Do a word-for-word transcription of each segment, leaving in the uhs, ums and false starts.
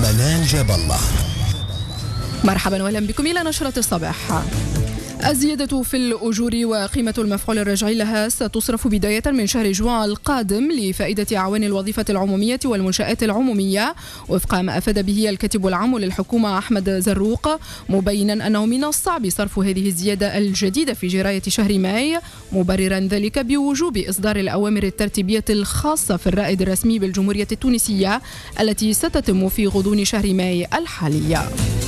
منال جاب الله. مرحبا واهلا بكم إلى نشرة الصباح. الزيادة في الأجور وقيمة المفعول الرجعي لها ستصرف بداية من شهر جوان القادم لفائدة أعوان الوظيفة العمومية والمنشآت العمومية، وفق ما أفاد به الكاتب العام للحكومة أحمد زروق، مبينا أنه من الصعب صرف هذه الزيادة الجديدة في جراية شهر ماي، مبررا ذلك بوجوب إصدار الأوامر الترتيبية الخاصة في الرائد الرسمي بالجمهورية التونسية التي ستتم في غضون شهر ماي الحالي.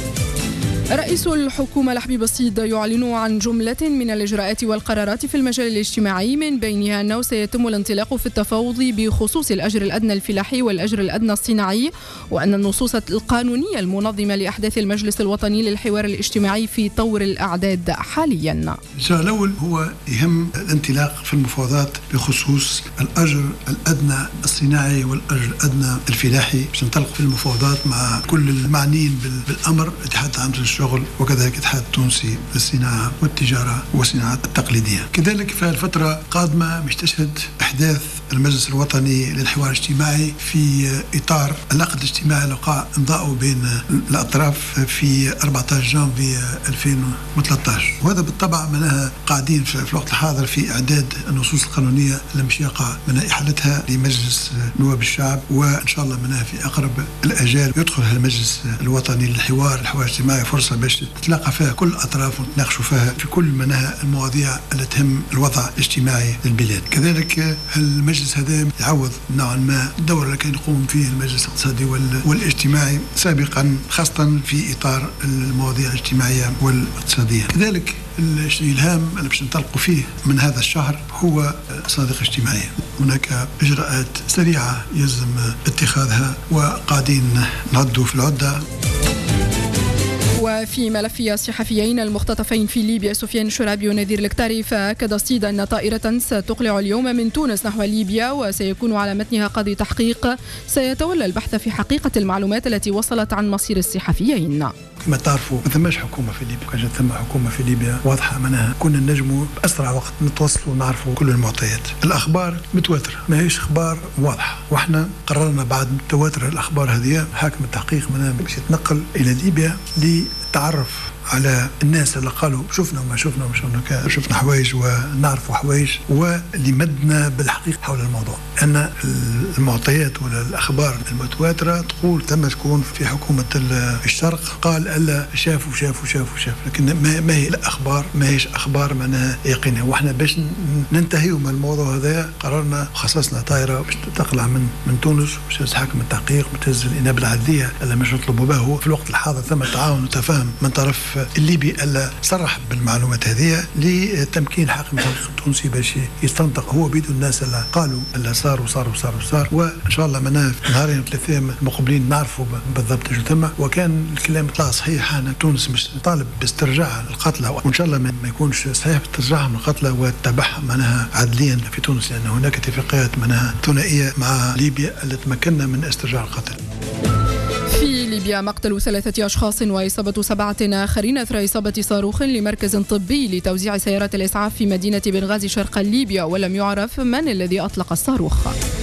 رئيس الحكومة لحبيب الصيد يعلن عن جملة من الإجراءات والقرارات في المجال الاجتماعي، من بينها أنه سيتم الانطلاق في التفاوض بخصوص الأجر الأدنى الفلاحي والأجر الأدنى الصناعي، وأن النصوص القانونية المنظمة لأحداث المجلس الوطني للحوار الاجتماعي في طور الأعداد حاليا. الشيء الأول هو يهم الانطلاق في المفاوضات بخصوص الأجر الأدنى الصناعي والأجر الأدنى الفلاحي، باش ننطلق في المفاوضات مع كل المعنيين بالأمر، اتحاد عام الشغل وكذلك الاتحاد التونسي للصناعة والتجارة والصناعات التقليدية. كذلك في الفترة القادمة مش تشهد أحداث المجلس الوطني للحوار الاجتماعي في إطار العقد الاجتماعي اللي وقع إمضاؤه بين الأطراف في أربعة عشر جانفي ألفين وثلاثة عشر، وهذا بالطبع معناها قاعدين في الوقت الحاضر في إعداد النصوص القانونية اللي مش يقع من إحالتها لمجلس نواب الشعب، وإن شاء الله منها في أقرب الأجال يدخل المجلس الوطني للحوار الحوار الاجتماعي فرصة باش تتلاقى فيها كل الأطراف ونتناقشوا فيها في كل منها المواضيع اللي تهم الوضع الاجتماعي للبلاد. كذلك المجلس هذا يعوض نوعا ما الدور اللي كان يقوم فيه المجلس الاقتصادي والاجتماعي سابقا، خاصة في إطار المواضيع الاجتماعية والاقتصادية. كذلك الشيء الهام اللي باش ننطلقوا فيه من هذا الشهر هو صناديق اجتماعية. هناك إجراءات سريعة يلزم اتخاذها وقاعدين نعدوا في العدة. وفي ملف الصحفيين المختطفين في ليبيا سفيان شرابي ونذير الكتاري، فأكد الصيد أن طائرة ستقلع اليوم من تونس نحو ليبيا، وسيكون على متنها قاضي تحقيق سيتولى البحث في حقيقة المعلومات التي وصلت عن مصير الصحفيين. كما تعرفوا ما ثماش حكومة في ليبيا، كان ثم حكومة في ليبيا واضحة منها كنا نجموا بأسرع وقت نتوصلوا ونعرفوا كل المعطيات. الأخبار متواترة، ما هيش أخبار واضحة، وإحنا قررنا بعد تواتر الأخبار هذه حاكم التحقيق منها باش يتنقل إلى ليبيا لتعرف على الناس اللي قالوا شفنا وما شفنا وما شفنا شفنا حوايج ونعرفوا حوايج، ولمدنا بالحقيقة حول الموضوع. أن المعطيات ولا الأخبار المتواترة تقول ثم شكون في حكومة الشرق قال ألا شافوا شافوا شافوا شافوا، لكن ما, ما هي الأخبار ما هيش أخبار معناها يقينية. وإحنا باش ننتهي من الموضوع هذا قررنا خصصنا طائرة باش تقلع من من تونس باش حاكم التحقيق وتهز الإنابة العدلية اللي مش نطلبوا به. هو في الوقت الحاضر ثم تعاون وتفاهم من طرف الليبي ألا صرح بالمعلومات هذه لتمكين حاكم التحقيق التونسي باش يستنطق هو بيدو الناس اللي قالوا ألا صار وصار وصار وصار، وإن شاء الله منها في نهارين ثلاثة المقبلين نعرفوا بالضبط شو تم. وكان الكلام طلع صحيح، أنا تونس مش طالب باسترجاع القتلى، وإن شاء الله ما يكونش صحيح باسترجاعهم القتلى وتبعهم منها عدليا في تونس، لأن هناك اتفاقيات منها ثنائية مع ليبيا اللي تمكننا من استرجاع القتل. في ليبيا مقتل ثلاثة أشخاص وإصابة سبعة آخرين أثر إصابة صاروخ لمركز طبي لتوزيع سيارات الإسعاف في مدينة بنغازي شرق ليبيا، ولم يعرف من الذي أطلق الصاروخ.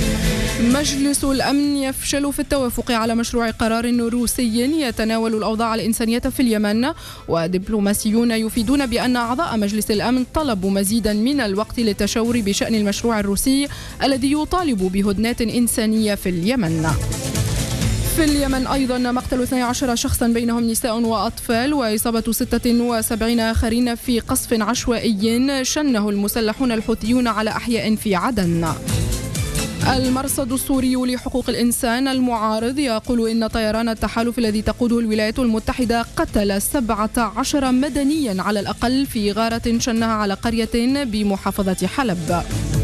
مجلس الأمن يفشل في التوافق على مشروع قرار روسي يتناول الأوضاع الإنسانية في اليمن، ودبلوماسيون يفيدون بأن أعضاء مجلس الأمن طلبوا مزيدا من الوقت للتشاور بشأن المشروع الروسي الذي يطالب بهدنات إنسانية في اليمن. في اليمن أيضا مقتل اثني عشر شخصا بينهم نساء وأطفال وإصابة ستة وسبعين آخرين في قصف عشوائي شنه المسلحون الحوثيون على أحياء في عدن. المرصد السوري لحقوق الإنسان المعارض يقول إن طيران التحالف الذي تقوده الولايات المتحدة قتل سبعة عشر مدنيا على الأقل في غارة شنها على قرية بمحافظة حلب.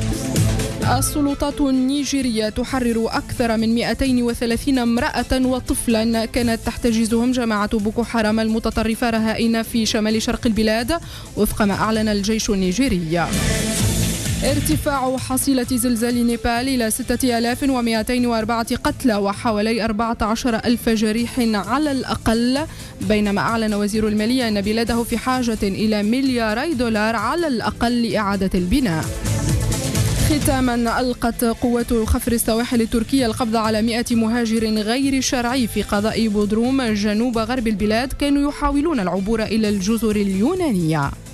السلطات النيجيرية تحرر أكثر من مئتين وثلاثين امرأة وطفلا كانت تحتجزهم جماعة بوكو حرام المتطرفة رهائن في شمال شرق البلاد، وفق ما أعلن الجيش النيجيري. ارتفاع حصيلة زلزال نيبال إلى ستة آلاف ومئتين وأربعة قتلى وحوالي أربعة عشر ألف جريح على الأقل، بينما أعلن وزير المالية أن بلاده في حاجة إلى ملياري دولار على الأقل لإعادة البناء. ختاما، ألقت قوات خفر السواحل التركية القبض على مئة مهاجر غير شرعي في قضاء بودروم جنوب غرب البلاد كانوا يحاولون العبور إلى الجزر اليونانية.